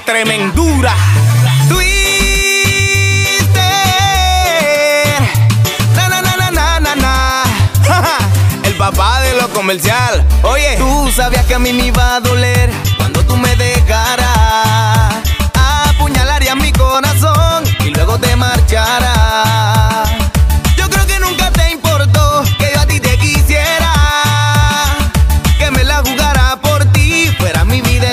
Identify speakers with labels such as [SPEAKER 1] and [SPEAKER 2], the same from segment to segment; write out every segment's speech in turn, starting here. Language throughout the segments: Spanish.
[SPEAKER 1] tremendura. Twister, na na na na na na na. El papá de lo comercial. Oye, tú sabías que a mí me iba a doler cuando tú me dejaras, apuñalarías mi corazón y luego te marcharás. Yo creo que nunca te importó que yo a ti te quisiera, que me la jugara por ti, fuera mi vida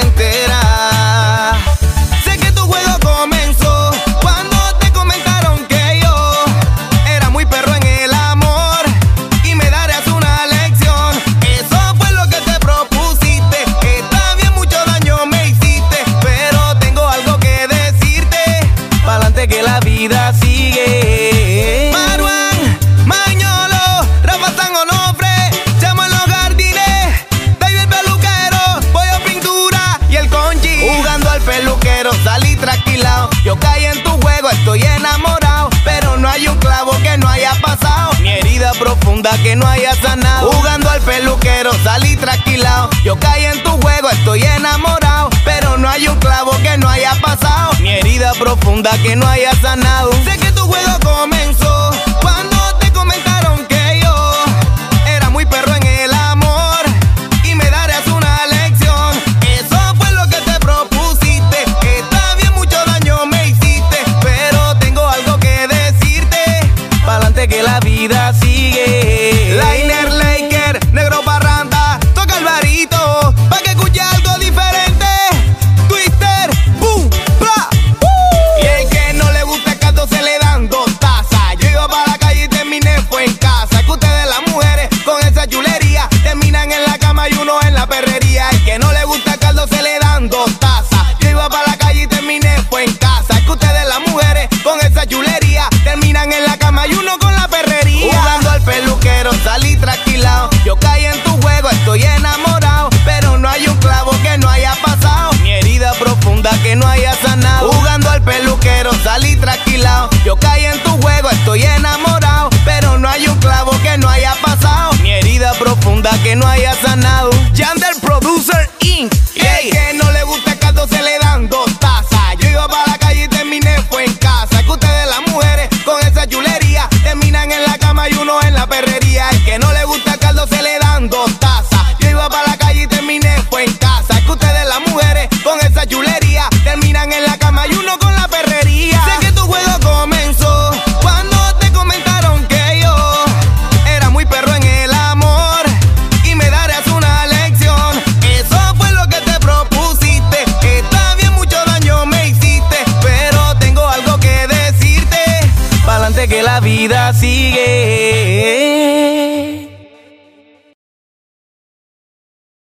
[SPEAKER 1] entera. Sé que tu juego comenzó cuando te comentaron que yo era muy perro en el amor y me darías una lección. Eso fue lo que te propusiste. Está bien, mucho daño me hiciste, pero tengo algo que decirte. Pa'lante que la vida sigue. Marwan, Mañolo, Rafa San Onofre, Chamo en los jardines, David el peluquero, Pollo Pintura y el Conchi. Jugando al peluquero salí trasquilado. Yo caí en tu juego, estoy enamorado, pero no hay un clavo que no haya pasado, ni herida profunda que no haya sanado. Jugando al peluquero salí trasquilado. Yo caí en tu juego, estoy enamorado, pero no hay un clavo que no haya pasado, ni herida profunda que no haya sanado. Sé que tu juego comenzó cuando te comentaron que yo era muy perro en el amor y me darías una lección. Eso fue lo que te propusiste. Está bien, mucho daño me hiciste, pero tengo algo que decirte. Pa'lante que la vida sigue. Liner, Laker, Negro Parranda, toca el barito pa' que escuche algo diferente. Twister, boom, bla, y el que no le gusta el caldo se le dan dos tazas. Yo iba para la calle y terminé fue en casa. Que ustedes las mujeres con esa chulería terminan en la cama y uno en la perrería. El que no le gusta el caldo se le dan dos tazas. Yo iba para la calle y terminé fue en casa. Que ustedes las mujeres con esa chulería terminan en la cama y uno con la perrería. Jugando al peluquero salí trasquilado. Yo caí en tu juego, estoy enamorado, pero no hay un clavo que no haya pasado, ni herida profunda que no haya sanado. Jugando al peluquero salí trasquilado. Yo caí en tu juego, estoy enamorado, pero no hay un clavo que no haya pasado, ni herida profunda que no haya sanado. Yandel Producer Inc. Y el que no le gusta el caldo se le dan dos tazas. Yo iba para la calle y terminé fue en casa. Que ustedes las mujeres con esa chulería terminan en la cama y uno en la perrería. El que no le gusta el caldo se le dan dos tazas. Yo iba para la calle y terminé fue en casa. Que ustedes las mujeres con esa chulería terminan en la cama y uno con la perrería. Sé que tu juego comenzó cuando te comentaron que yo era muy perro en el amor y me darías una lección. Eso fue lo que te propusiste. Está bien, mucho daño me hiciste, pero tengo algo que decirte. Pa'lante que la vida sigue.